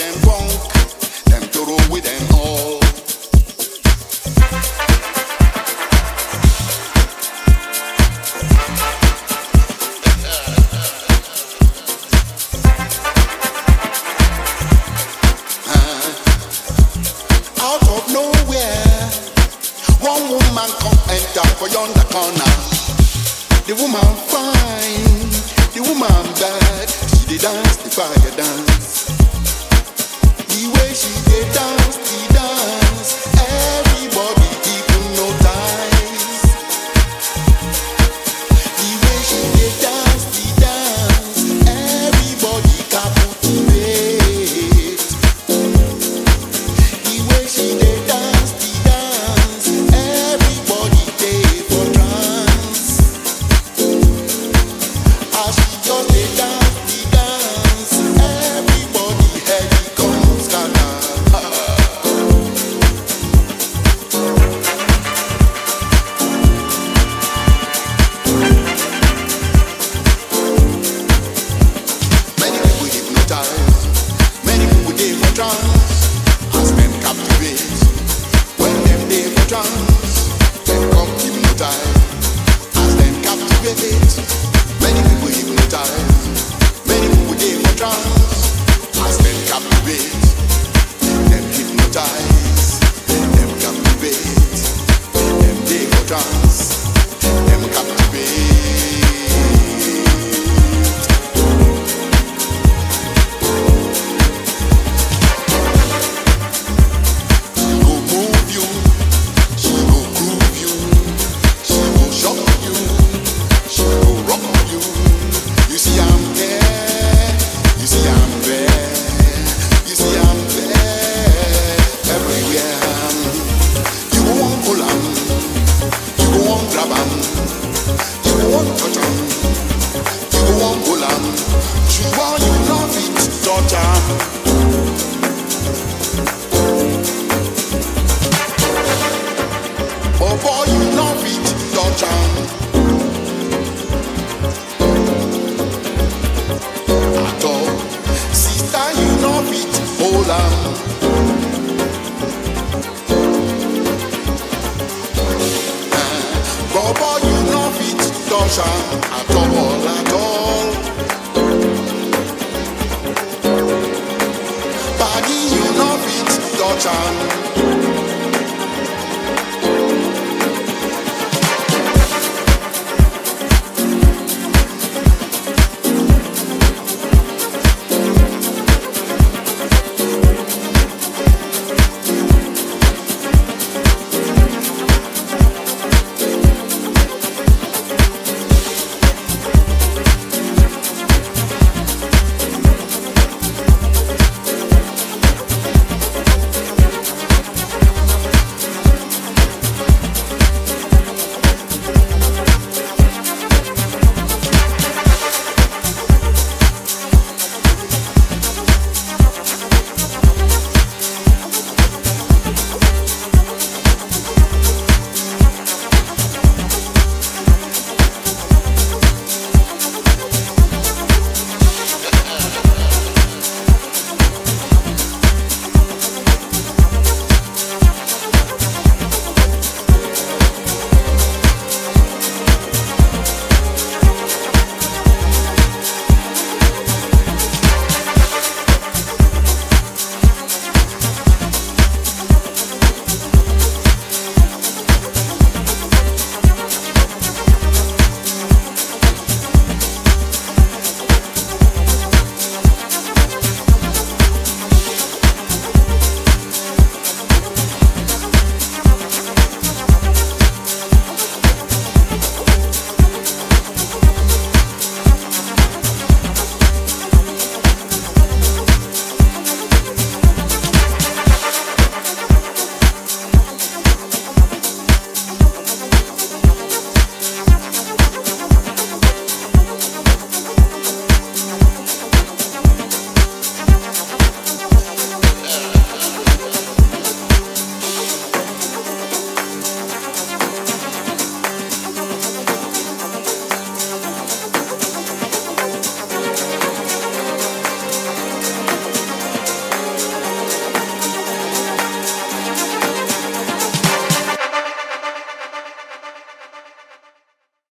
them drunk, them throw with them all. Out of nowhere, one woman come enter for yonder corner. The woman fine, the woman bad. She dey dance the fire dance. The way she dey dance the dance, everybody hypnotize. The way she dey dance the dance, everybody captivate. The way she dey dance the dance, everybody dey for trance. As she just dey dance the dance, everybody head come scatter. Many people hypnotize, many people dey for trance. As men captivate, when them dey for trance, them come hypnotize. As them captivate, many people hypnotize, many people dey for trance. As them captivate, them hypnotize, them captivate, them dey for trance, them captivate. She go move you, she go groove you, she go shock you, she go rock you. You see I'm there, you see I'm there, you see I'm there everywhere. You go want pull 'em, you go want grab 'em, you go want touch 'em, you go want pull 'em. She want you love it, touch 'em. Oh boy, you love it, touch 'em. At all, sister, you love it, hold 'em. Oh boy, you love it, touch 'em. At all, at all. Body, you love it, touch 'em.